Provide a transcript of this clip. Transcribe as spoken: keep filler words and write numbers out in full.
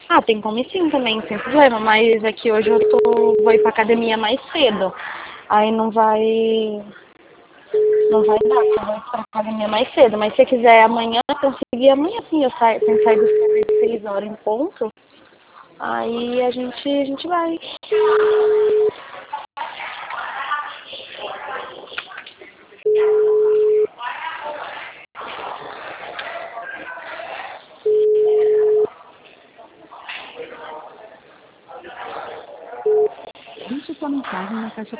Ah, tem como ir sim também, sem problema, mas é que hoje eu tô, vou ir pra academia mais cedo. Aí não vai, não vai dar, eu vou ir pra academia mais cedo. Mas se você quiser amanhã, conseguir amanhã sim, eu saio, tenho que sair do serviço seis horas em ponto. Aí a gente, a gente vai. Deixe sua mensagem na caixa